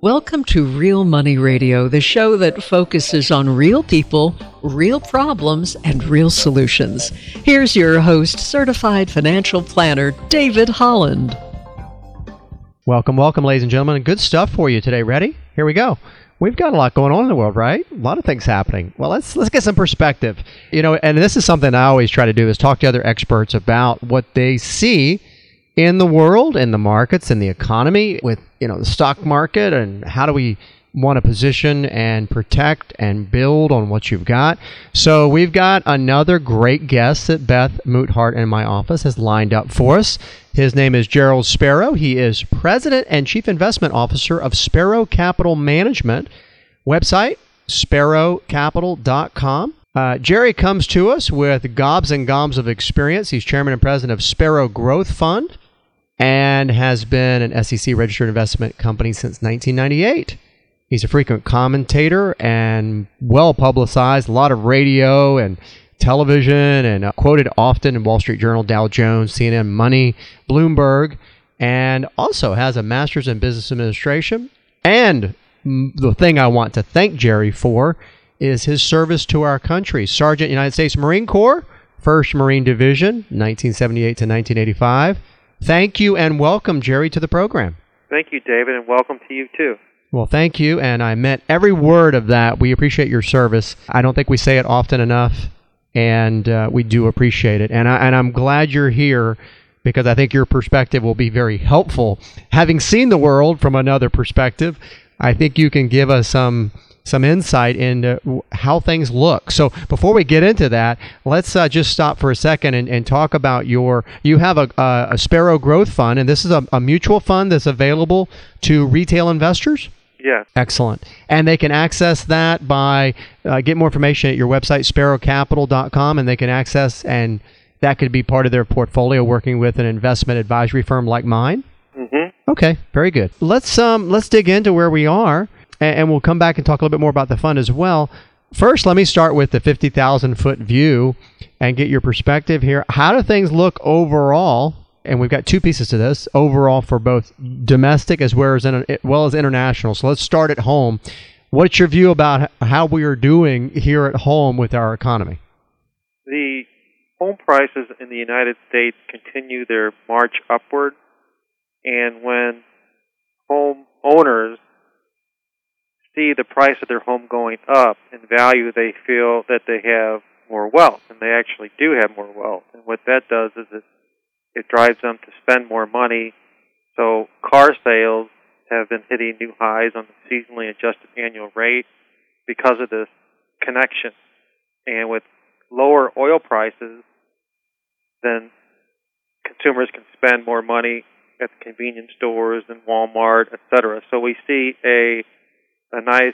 Welcome to Real Money Radio, the show that focuses on real people, real problems, and real solutions. Here's your host, certified financial planner, David Holland. Welcome, ladies and gentlemen. Good stuff for you today. Ready? Here we go. We've got a lot going on in the world, right? A lot of things happening. Well, let's get some perspective. And this is something I always try to do, is talk to other experts about what they see in the world, in the markets, in the economy, with the stock market, and how do we want to position and protect and build on what you've got. So we've got another great guest that Beth Mouthart in my office has lined up for us. His name is Gerald Sparrow. He is President and Chief Investment Officer of Sparrow Capital Management. Website, sparrowcapital.com. Jerry comes to us with gobs and gobs of experience. He's Chairman and President of Sparrow Growth Fund and has been an SEC registered investment company since 1998. He's a frequent commentator and well publicized, a lot of radio and television, and quoted often in Wall Street Journal, Dow Jones, CNN Money, Bloomberg, and also has a master's in business administration. And the thing I want to thank Jerry for is his service to our country. Sergeant United States Marine Corps, 1st Marine Division, 1978 to 1985. Thank you and welcome, Jerry, to the program. Thank you, David, and welcome to you, too. Well, thank you, and I meant every word of that. We appreciate your service. I don't think we say it often enough, and we do appreciate it. And I'm glad you're here because I think your perspective will be very helpful. Having seen the world from another perspective, I think you can give us some insight into how things look. So before we get into that, let's just stop for a second and talk about you have a Sparrow Growth Fund, and this is a mutual fund that's available to retail investors? Yes. Excellent. And they can access that by, get more information at your website, sparrowcapital.com, and they can access, and that could be part of their portfolio working with an investment advisory firm like mine? Mm-hmm. Okay, very good. Let's dig into where we are. And we'll come back and talk a little bit more about the fund as well. First, let me start with the 50,000-foot view and get your perspective here. How do things look overall? And we've got two pieces to this, overall for both domestic as well as international. So let's start at home. What's your view about how we are doing here at home with our economy? The home prices in the United States continue their march upward. And when home owners see the price of their home going up in value, they feel that they have more wealth, and they actually do have more wealth. And what that does is it drives them to spend more money. So car sales have been hitting new highs on the seasonally adjusted annual rate because of this connection. And with lower oil prices, then consumers can spend more money at the convenience stores and Walmart, etc. So we see a nice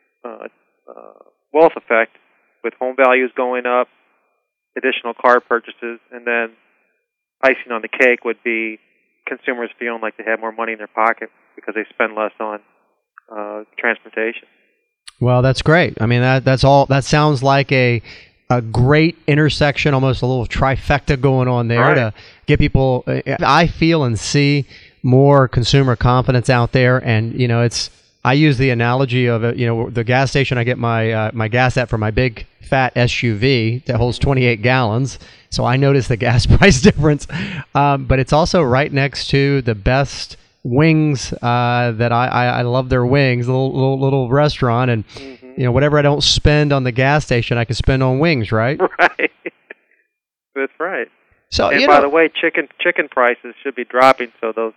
wealth effect with home values going up, additional car purchases, and then icing on the cake would be consumers feeling like they have more money in their pocket because they spend less on transportation. Well, that's great. I mean, that's all. That sounds like a great intersection, almost a little trifecta going on there, right, to get people. I feel and see more consumer confidence out there, and I use the analogy of the gas station I get my gas at for my big fat SUV that holds 28 gallons. So I notice the gas price difference. But it's also right next to the best wings that I love their wings, little restaurant. And, whatever I don't spend on the gas station, I can spend on wings, right? Right. That's right. So, and by the way, chicken prices should be dropping, so those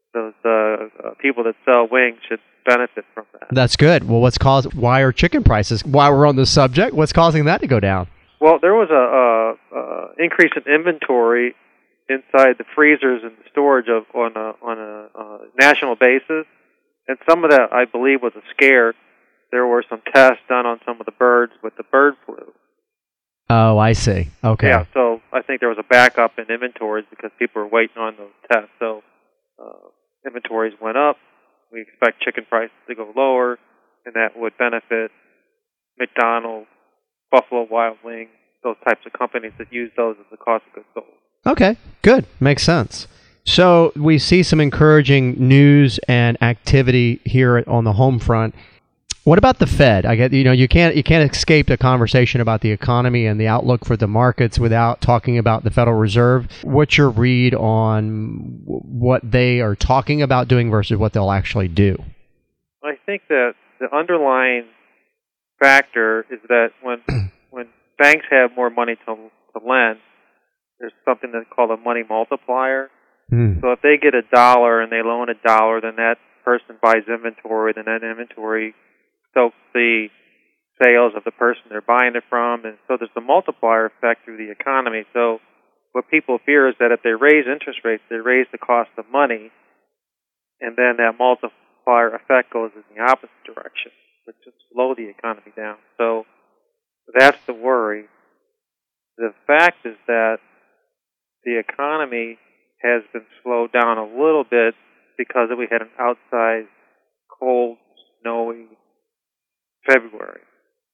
people that sell wings should benefit from that. That's good. Well, why are chicken prices, while we're on the subject, what's causing that to go down? Well, there was a increase in inventory inside the freezers and the storage on a national basis, and some of that, I believe, was a scare. There were some tests done on some of the birds with the bird flu. Oh, I see. Okay. Yeah, so I think there was a backup in inventories because people were waiting on those tests. So inventories went up. We expect chicken prices to go lower, and that would benefit McDonald's, Buffalo Wild Wings, those types of companies that use those as the cost of goods sold. Okay, good. Makes sense. So we see some encouraging news and activity here on the home front. What about the Fed? I get, you can't escape the conversation about the economy and the outlook for the markets without talking about the Federal Reserve. What's your read on what they are talking about doing versus what they'll actually do? I think that the underlying factor is that when banks have more money to lend, there's something that's called a money multiplier. So if they get $1 and they loan $1, then that person buys inventory, then that inventory stokes the sales of the person they're buying it from, and so there's a multiplier effect through the economy. So what people fear is that if they raise interest rates, they raise the cost of money, and then that multiplier effect goes in the opposite direction, which will slow the economy down. So that's the worry. The fact is that the economy has been slowed down a little bit because we had an outsized, cold, snowy February.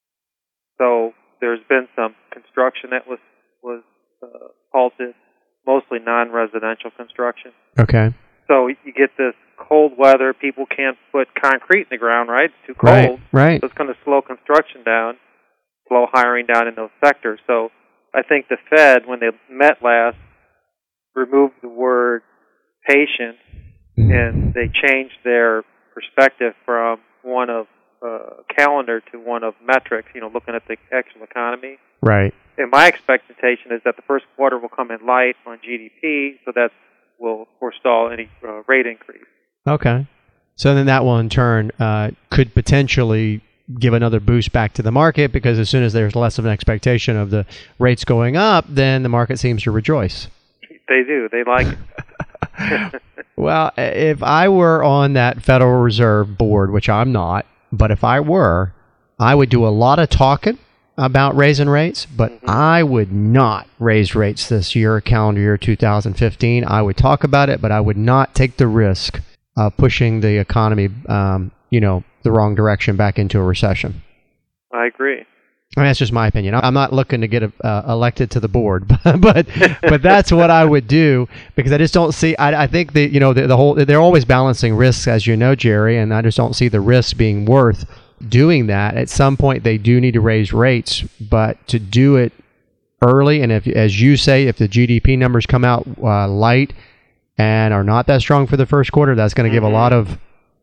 So there's been some construction that was halted, mostly non-residential construction. Okay. So you get this cold weather, people can't put concrete in the ground, right? It's too cold. Right. So it's going to slow construction down, slow hiring down in those sectors. So I think the Fed, when they met last, removed the word patient, and they changed their perspective from one of calendar to one of metrics, looking at the actual economy. Right. And my expectation is that the first quarter will come in light on GDP, so that will forestall any rate increase. Okay. So then that will in turn could potentially give another boost back to the market, because as soon as there's less of an expectation of the rates going up, then the market seems to rejoice. They do. They like it. Well, if I were on that Federal Reserve board, which I'm not, but if I were, I would do a lot of talking about raising rates, but I would not raise rates this year, calendar year 2015. I would talk about it, but I would not take the risk of pushing the economy, the wrong direction back into a recession. I agree. I mean, that's just my opinion. I'm not looking to get elected to the board, but that's what I would do, because I just don't see. I think that the whole, they're always balancing risks, as you know, Jerry, and I just don't see the risk being worth doing that. At some point, they do need to raise rates, but to do it early, and if, as you say, if the GDP numbers come out light and are not that strong for the first quarter, that's going to give a lot of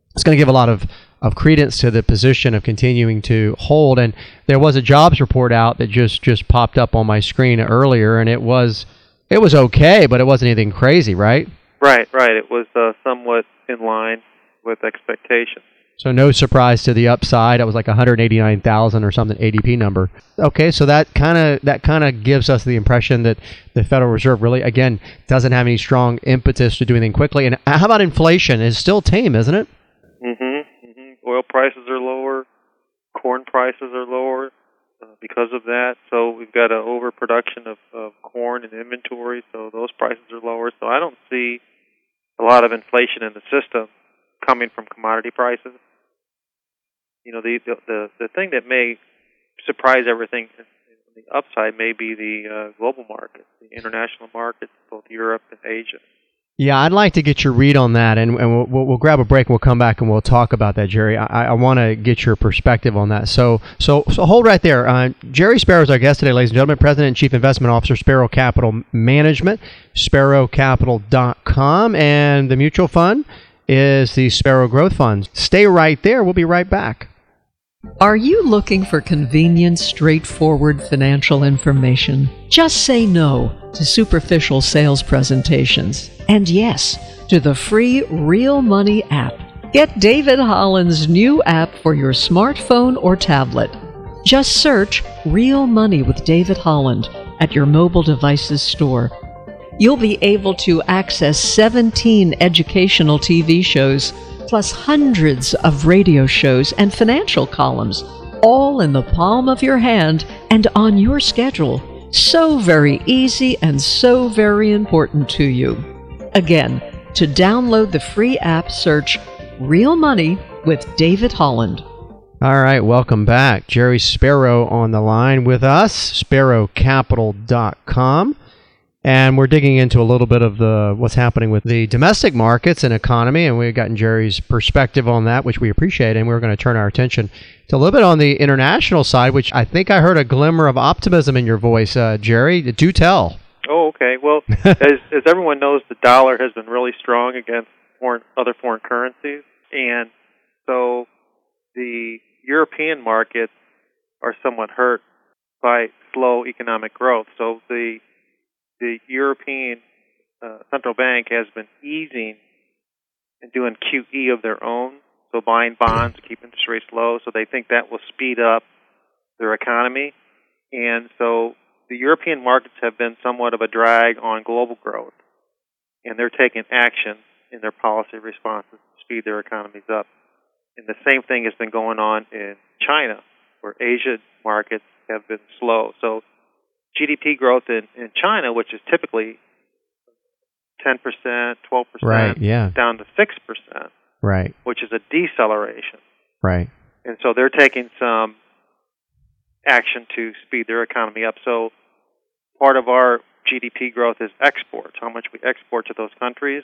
credence to the position of continuing to hold. And there was a jobs report out that just popped up on my screen earlier, and it was okay, but it wasn't anything crazy, right? Right. It was somewhat in line with expectations. So no surprise to the upside. It was like 189,000 or something ADP number. Okay, so that kind of gives us the impression that the Federal Reserve really, again, doesn't have any strong impetus to do anything quickly. And how about inflation? It's still tame, isn't it? Oil prices are lower, corn prices are lower because of that. So we've got an overproduction of corn and inventory, so those prices are lower. So I don't see a lot of inflation in the system coming from commodity prices. The thing that may surprise everything on the upside may be the global markets, the international markets, both Europe and Asia. Yeah, I'd like to get your read on that, and we'll grab a break and we'll come back and we'll talk about that, Jerry. I want to get your perspective on that. So hold right there. Jerry Sparrow is our guest today, ladies and gentlemen, President and Chief Investment Officer, Sparrow Capital Management, sparrowcapital.com, and the mutual fund is the Sparrow Growth Fund. Stay right there. We'll be right back. Are you looking for convenient, straightforward financial information? Just say no to superficial sales presentations. And yes, to the free Real Money app. Get David Holland's new app for your smartphone or tablet. Just search Real Money with David Holland at your mobile device's store. You'll be able to access 17 educational TV shows, plus hundreds of radio shows and financial columns, all in the palm of your hand and on your schedule. So very easy and so very important to you. Again, to download the free app, search Real Money with David Holland. All right, welcome back. Jerry Sparrow on the line with us, sparrowcapital.com. And we're digging into a little bit of what's happening with the domestic markets and economy, and we've gotten Jerry's perspective on that, which we appreciate, and we're going to turn our attention to a little bit on the international side, which I think I heard a glimmer of optimism in your voice, Jerry. Do tell. Oh, okay. Well, as everyone knows, the dollar has been really strong against other foreign currencies, and so the European markets are somewhat hurt by slow economic growth. So the European Central Bank has been easing and doing QE of their own, so buying bonds to keep interest rates low, so they think that will speed up their economy. And so the European markets have been somewhat of a drag on global growth, and they're taking action in their policy responses to speed their economies up. And the same thing has been going on in China, where Asian markets have been slow. So GDP growth in China, which is typically 10%, 12%, right, yeah, down to 6%, right, which is a deceleration. Right. And so they're taking some action to speed their economy up. So part of our GDP growth is exports, how much we export to those countries.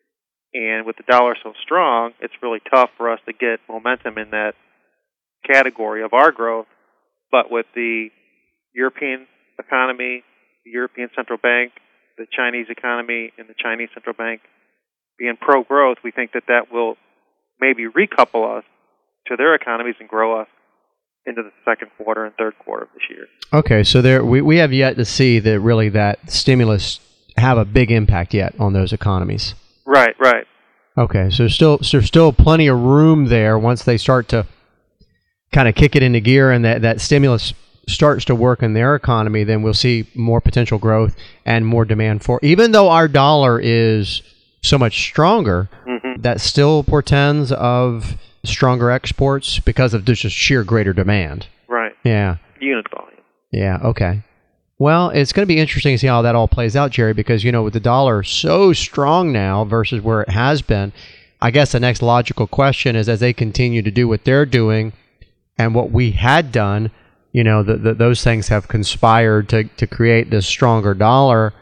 And with the dollar so strong, it's really tough for us to get momentum in that category of our growth. But with the European economy, the European Central Bank, the Chinese economy, and the Chinese Central Bank being pro-growth, we think that will maybe recouple us to their economies and grow us into the second quarter and third quarter of this year. Okay, so we have yet to see that stimulus have a big impact yet on those economies. Right. Okay, so there's still plenty of room there once they start to kind of kick it into gear and that stimulus starts to work in their economy, then we'll see more potential growth and more demand for. Even though our dollar is so much stronger, that still portends of stronger exports because of just sheer greater demand. Right. Yeah. Unit volume. Yeah, okay. Well, it's going to be interesting to see how that all plays out, Jerry, because, with the dollar so strong now versus where it has been, I guess the next logical question is, as they continue to do what they're doing and what we had done, those things have conspired to create this stronger dollar.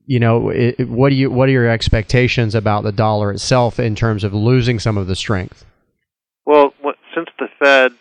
What are your expectations about the dollar itself in terms of losing some of the strength? Well, since the Fed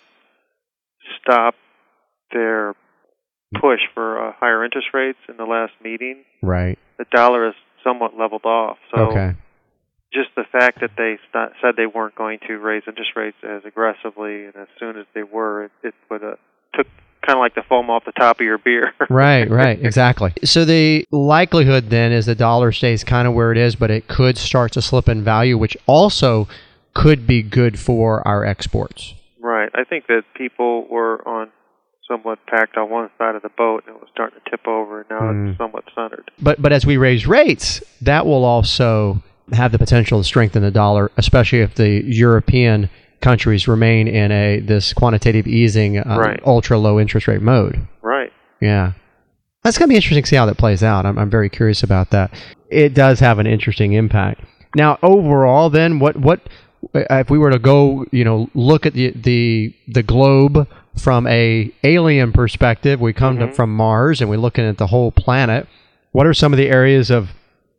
stopped their push for higher interest rates in the last meeting, right, the dollar has somewhat leveled off. So okay. Just the fact that they said they weren't going to raise interest rates as aggressively, and as soon as they were, it took kind of like the foam off the top of your beer. Right, exactly. So the likelihood then is the dollar stays kind of where it is, but it could start to slip in value, which also could be good for our exports. Right. I think that people were somewhat packed on one side of the boat, and it was starting to tip over, and now it's somewhat centered. But as we raise rates, that will also have the potential to strengthen the dollar, especially if the European countries remain in this quantitative easing, ultra low interest rate mode. Right. Yeah. That's going to be interesting to see how that plays out. I'm very curious about that. It does have an interesting impact. Now, overall, then, what if we were to go, look at the globe from a alien perspective? We come from Mars and we're looking at the whole planet. What are some of the areas of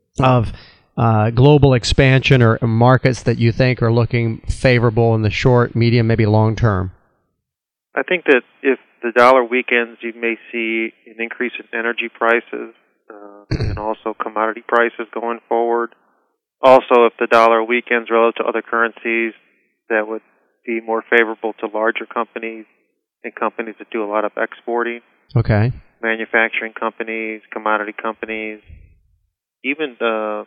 global expansion or markets that you think are looking favorable in the short, medium, maybe long term? I think that if the dollar weakens, you may see an increase in energy prices and also commodity prices going forward. Also, if the dollar weakens relative to other currencies, that would be more favorable to larger companies and companies that do a lot of exporting. Okay. Manufacturing companies, commodity companies, even the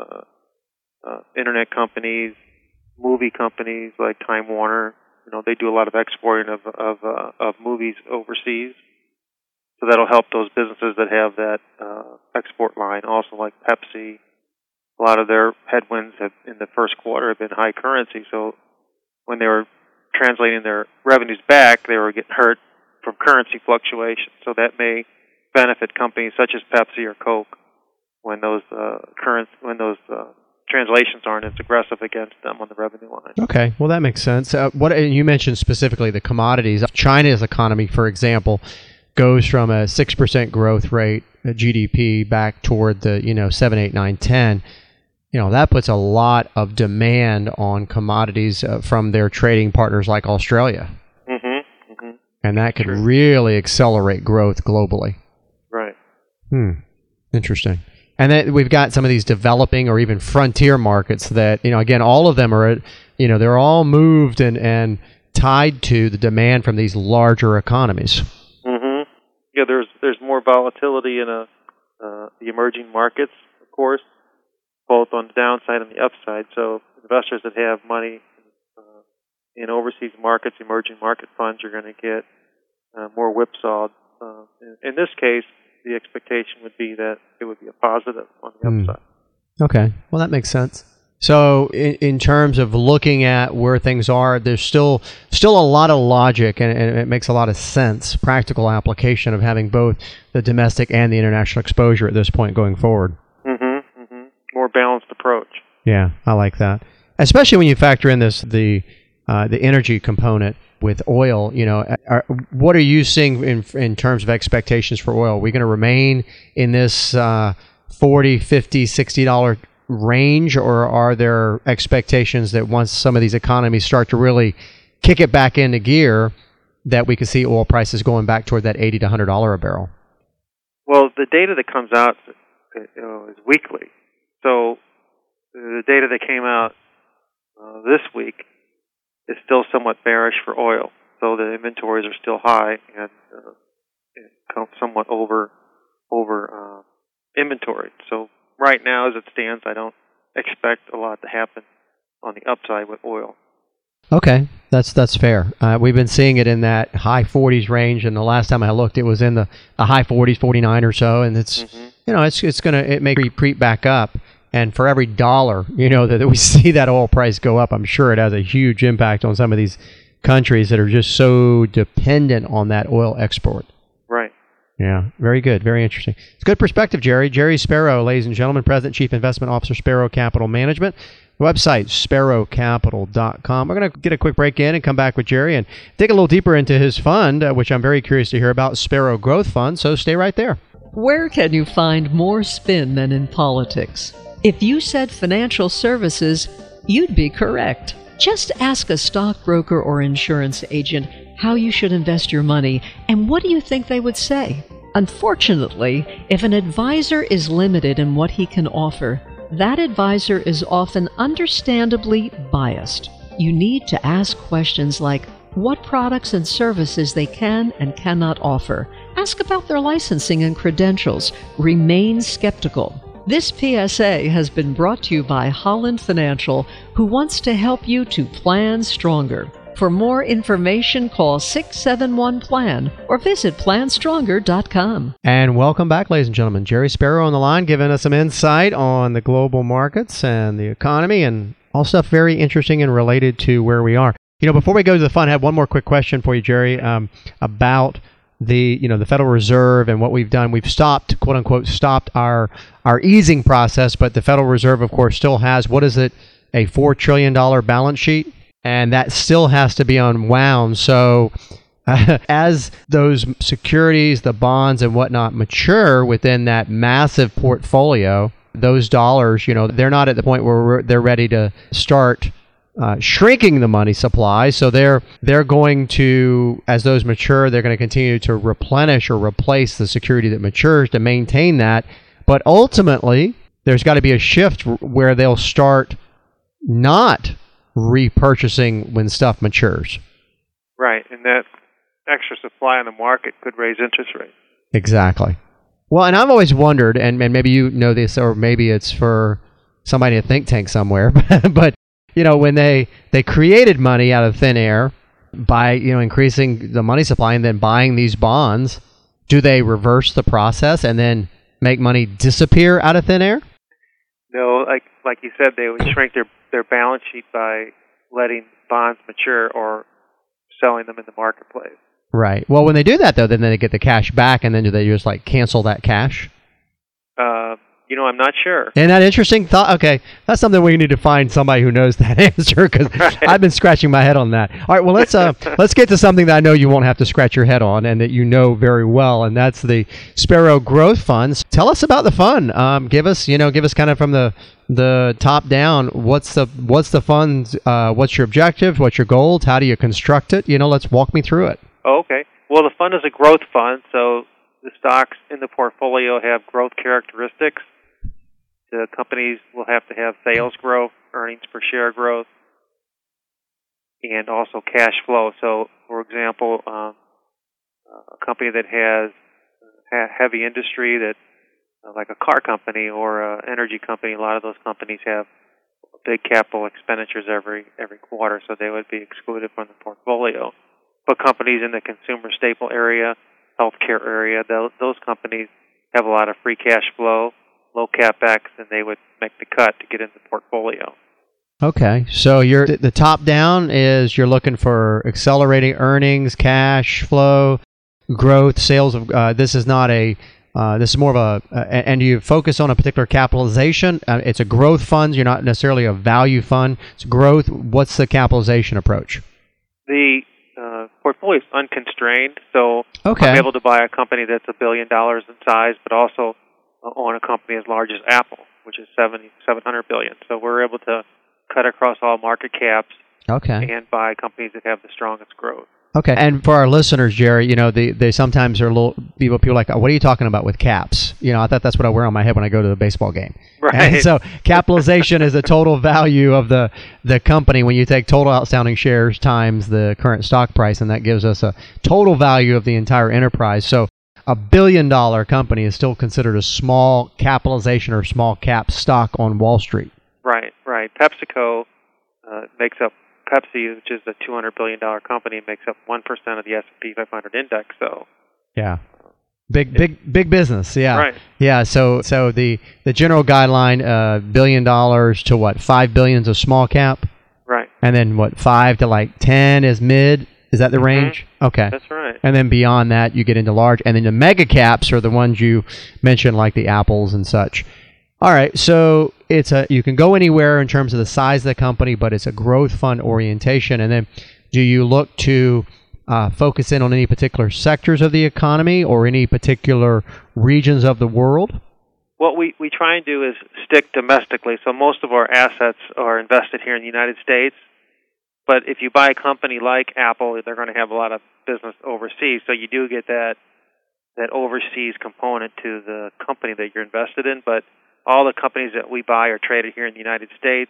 internet companies, movie companies like Time Warner. They do a lot of exporting of movies overseas. So that'll help those businesses that have that export line. Also, like Pepsi, a lot of their headwinds in the first quarter have been high currency. So when they were translating their revenues back, they were getting hurt from currency fluctuation. So that may benefit companies such as Pepsi or Coke when those translations aren't as aggressive against them on the revenue line. Okay, well that makes sense. You mentioned specifically the commodities. China's economy, for example, goes from a 6% growth rate, GDP, back toward the 7, 8, 9, 10, that puts a lot of demand on commodities from their trading partners like Australia. And that could really accelerate growth globally. Right. Interesting. And then we've got some of these developing or even frontier markets that, again, all of them are, they're all moved and tied to the demand from these larger economies. Yeah, there's more volatility in the emerging markets, of course, both on the downside and the upside. So investors that have money in overseas markets, emerging market funds, are going to get more whipsawed. In this case, the expectation would be that it would be a positive on the upside. Okay, well, that makes sense. So in terms of looking at where things are, there's still a lot of logic, and it makes a lot of sense, practical application of having both the domestic and the international exposure at this point going forward. More balanced approach. Yeah, I like that. Especially when you factor in the energy component with oil. What are you seeing in terms of expectations for oil? Are we going to remain in this $40, $50, $60 range, or are there expectations that once some of these economies start to really kick it back into gear, that we could see oil prices going back toward that $80 to $100 a barrel? Well, the data that comes out is weekly. So the data that came out this week is still somewhat bearish for oil. So the inventories are still high and somewhat over inventoried. So right now, as it stands, I don't expect a lot to happen on the upside with oil. Okay, that's fair. We've been seeing it in that high 40s range, and the last time I looked, it was in the high 40s, 49 or so, and it's it may creep back up. And for every dollar that we see that oil price go up, I'm sure it has a huge impact on some of these countries that are just so dependent on that oil export. Right. Yeah, very good. Very interesting. It's good perspective, Jerry. Jerry Sparrow, ladies and gentlemen, President, Chief Investment Officer, Sparrow Capital Management. Website, sparrowcapital.com. We're going to get a quick break in and come back with Jerry and dig a little deeper into his fund, which I'm very curious to hear about, Sparrow Growth Fund. So stay right there. Where can you find more spin than in politics? If you said financial services, you'd be correct. Just ask a stockbroker or insurance agent how you should invest your money, and what do you think they would say? Unfortunately, if an advisor is limited in what he can offer, that advisor is often understandably biased. You need to ask questions like what products and services they can and cannot offer. Ask about their licensing and credentials. Remain skeptical. This PSA has been brought to you by Holland Financial, who wants to help you to plan stronger. For more information, call 671-PLAN or visit planstronger.com. And welcome back, ladies and gentlemen. Jerry Sparrow on the line, giving us some insight on the global markets and the economy, and all stuff very interesting and related to where we are. Before we go to the fund, I have one more quick question for you, Jerry, about the Federal Reserve and what we've done. We've stopped, quote unquote, our easing process, but the Federal Reserve, of course, still has, what is it, a $4 trillion balance sheet, and that still has to be unwound. So as those securities, the bonds and whatnot mature within that massive portfolio, those dollars, they're not at the point where they're ready to start shrinking the money supply. So they're going to, as those mature, they're going to continue to replenish or replace the security that matures to maintain that. But ultimately, there's got to be a shift where they'll start not repurchasing when stuff matures. Right, and that extra supply on the market could raise interest rates. Exactly. Well, and I've always wondered, and maybe you know this, or maybe it's for somebody in a think tank somewhere, but when they created money out of thin air by increasing the money supply and then buying these bonds, do they reverse the process and then make money disappear out of thin air? No, like you said, they would shrink their balance sheet by letting bonds mature or selling them in the marketplace. Right. Well, when they do that, though, then they get the cash back, and then do they just cancel that cash? I'm not sure. Isn't that interesting thought? Okay, that's something we need to find somebody who knows that answer, because I've been scratching my head on that. All right, well, let's get to something that I know you won't have to scratch your head on and that you know very well, and that's the Sparrow Growth Funds. Tell us about the fund. Give us kind of from the top down. What's the fund? What's your objective? What's your goals? How do you construct it? Let's walk me through it. Oh, okay. Well, the fund is a growth fund, so the stocks in the portfolio have growth characteristics. The companies will have to have sales growth, earnings per share growth, and also cash flow. So, for example, a company that has heavy industry, that like a car company or an energy company, a lot of those companies have big capital expenditures every quarter, so they would be excluded from the portfolio. But companies in the consumer staple area, healthcare area, those companies have a lot of free cash flow, low capex, and they would make the cut to get in the portfolio. Okay, so the top down is you're looking for accelerating earnings, cash flow, growth, sales of. This is not a. This is more of and you focus on a particular capitalization. It's a growth fund. You're not necessarily a value fund. It's growth. What's the capitalization approach? The portfolio is unconstrained, so okay. I'm able to buy a company that's $1 billion in size, but also own a company as large as Apple, which is $700 billion. So we're able to cut across all market caps, okay, and buy companies that have the strongest growth. Okay, and for our listeners, Jerry, they sometimes are a little people are like, what are you talking about with caps? I thought that's what I wear on my head when I go to the baseball game. Right. And so capitalization is the total value of the company when you take total outstanding shares times the current stock price, and that gives us a total value of the entire enterprise. So $1 billion company is still considered a small capitalization or small cap stock on Wall Street. Right. PepsiCo makes up. Pepsi, which is a $200 billion company, makes up 1% of the S&P 500 index. So, yeah, big business. Yeah, right. Yeah. So the general guideline, $1 billion to what? $5 billion is small cap. Right. And then what? 5 to like 10 is mid. Is that the range? Okay. That's right. And then beyond that, you get into large, and then the mega caps are the ones you mentioned, like the Apples and such. All right, so you can go anywhere in terms of the size of the company, but it's a growth fund orientation. And then do you look to focus in on any particular sectors of the economy or any particular regions of the world? What we try and do is stick domestically. So most of our assets are invested here in the United States. But if you buy a company like Apple, they're going to have a lot of business overseas. So you do get that overseas component to the company that you're invested in. But all the companies that we buy are traded here in the United States,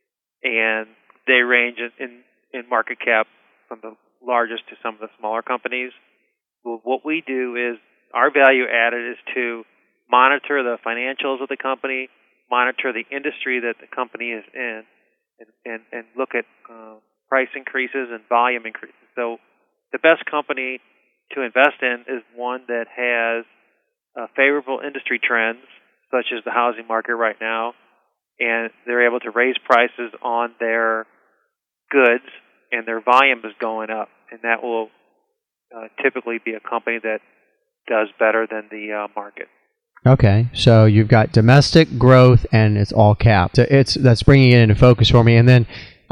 and they range in market cap from the largest to some of the smaller companies. Well, what we do is our value added is to monitor the financials of the company, monitor the industry that the company is in, and look at price increases and volume increases. So the best company to invest in is one that has favorable industry trends, such as the housing market right now, and they're able to raise prices on their goods, and their volume is going up, and that will typically be a company that does better than the market. Okay, so you've got domestic growth, and it's all capped. So that's bringing it into focus for me. And then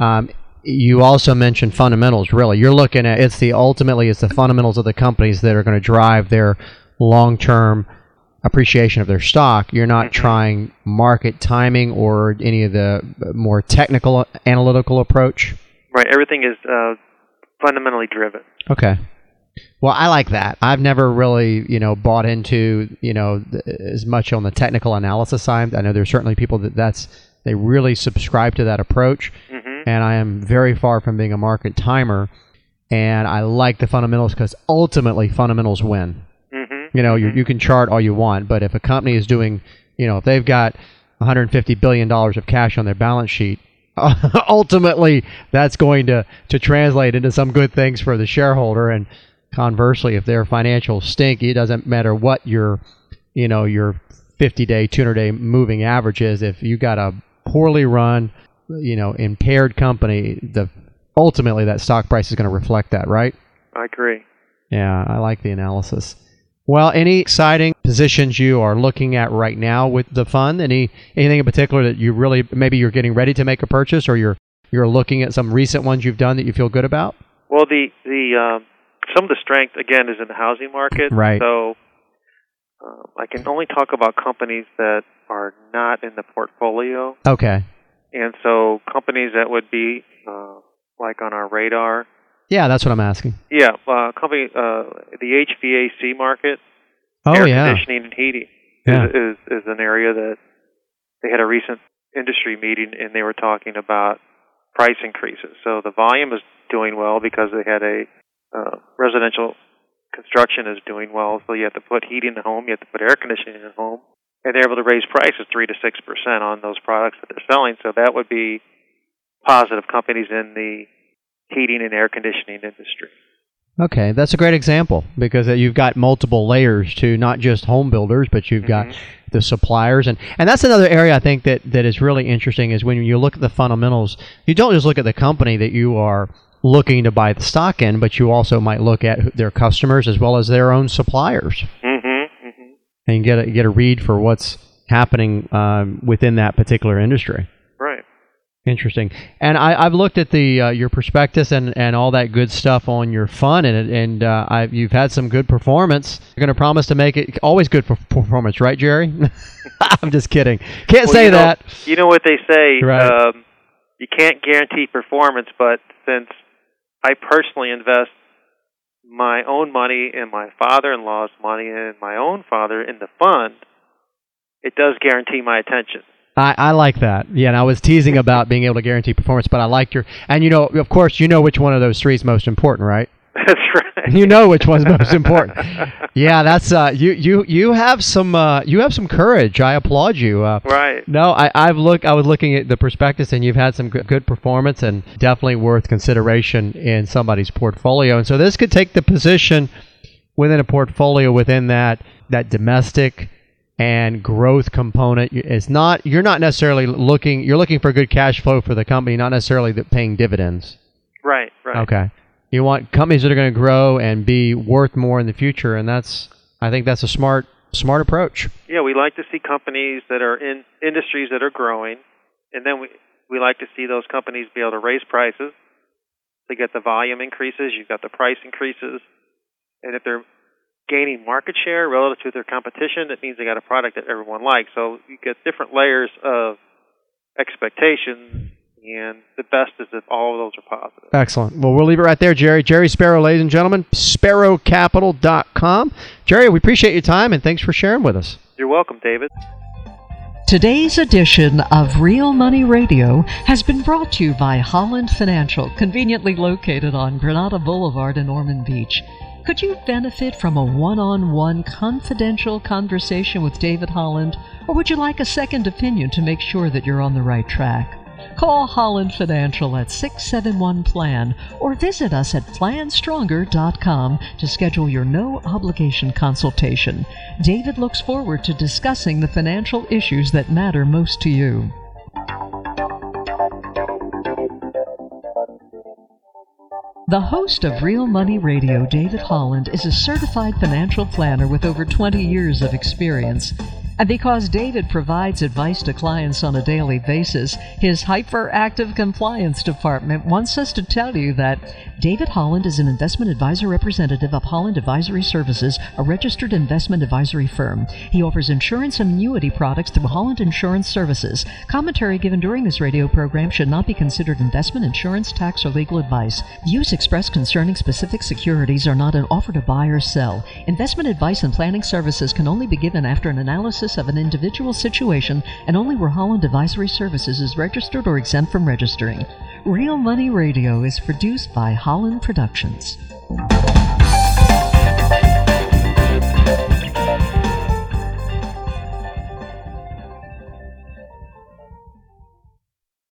you also mentioned fundamentals. Really, you're looking at ultimately it's the fundamentals of the companies that are going to drive their long-term appreciation of their stock. You're not trying market timing or any of the more technical analytical approach. Right. Everything is fundamentally driven. Okay. Well, I like that. I've never really, bought into, as much on the technical analysis side. I know there's certainly people they really subscribe to that approach. And I am very far from being a market timer. And I like the fundamentals because ultimately fundamentals win. You can chart all you want, but if a company is doing, if they've got $150 billion of cash on their balance sheet, ultimately that's going to translate into some good things for the shareholder. And conversely, if their financials stink, it doesn't matter what your 50-day, 200-day moving average is. If you got a poorly run, impaired company, ultimately that stock price is going to reflect that, right? I agree. Yeah, I like the analysis. Well, any exciting positions you are looking at right now with the fund? Anything in particular that you really, maybe you're getting ready to make a purchase, or you're looking at some recent ones you've done that you feel good about? Well, the some of the strength, again, is in the housing market. Right. So I can only talk about companies that are not in the portfolio. Okay. And so companies that would be like on our radar. Yeah, that's what I'm asking. Yeah, the HVAC market, air conditioning and heating, is an area that they had a recent industry meeting, and they were talking about price increases. So the volume is doing well because they had a residential construction is doing well. So you have to put heating in the home, you have to put air conditioning in the home, and they're able to raise prices 3 to 6% on those products that they're selling. So that would be positive. Companies in the heating and air conditioning industry. Okay, that's a great example because you've got multiple layers to not just home builders, but you've got the suppliers. And that's another area I think that is really interesting is when you look at the fundamentals, you don't just look at the company that you are looking to buy the stock in, but you also might look at their customers as well as their own suppliers. And get a read for what's happening within that particular industry. Right. Interesting. And I've looked at the your prospectus and all that good stuff on your fund, and you've had some good performance. You're going to promise to make it always good performance, right, Jerry? I'm just kidding. Can't say that. You know what they say. Right. You can't guarantee performance, but since I personally invest my own money and my father-in-law's money and my own father in the fund, it does guarantee my attention. I like that. Yeah, and I was teasing about being able to guarantee performance, but I liked and of course, which one of those three is most important, right? That's right. You know which one's most important. Yeah, that's you have some courage. I applaud you. Right. No, I was looking at the prospectus, and you've had some good performance, and definitely worth consideration in somebody's portfolio. And so this could take the position within a portfolio within that domestic and growth component. You're not necessarily looking. You're looking for good cash flow for the company, not necessarily paying dividends. Right. Okay. You want companies that are going to grow and be worth more in the future, and I think that's a smart approach. Yeah, we like to see companies that are in industries that are growing, and then we like to see those companies be able to raise prices. They get the volume increases, you've got the price increases, and if they're gaining market share relative to their competition, that means they got a product that everyone likes. So you get different layers of expectations, and the best is if all of those are positive. Excellent. Well, we'll leave it right there, Jerry. Jerry Sparrow, ladies and gentlemen, sparrowcapital.com. Jerry, we appreciate your time, and thanks for sharing with us. You're welcome, David. Today's edition of Real Money Radio has been brought to you by Holland Financial, conveniently located on Granada Boulevard in Ormond Beach. Could you benefit from a one-on-one confidential conversation with David Holland, or would you like a second opinion to make sure that you're on the right track? Call Holland Financial at 671-PLAN or visit us at planstronger.com to schedule your no-obligation consultation. David looks forward to discussing the financial issues that matter most to you. The host of Real Money Radio, David Holland, is a certified financial planner with over 20 years of experience. And because David provides advice to clients on a daily basis, his hyperactive compliance department wants us to tell you that David Holland is an investment advisor representative of Holland Advisory Services, a registered investment advisory firm. He offers insurance and annuity products through Holland Insurance Services. Commentary given during this radio program should not be considered investment, insurance, tax, or legal advice. Views expressed concerning specific securities are not an offer to buy or sell. Investment advice and planning services can only be given after an analysis of an individual situation and only where Holland Advisory Services is registered or exempt from registering. Real Money Radio is produced by Holland Productions.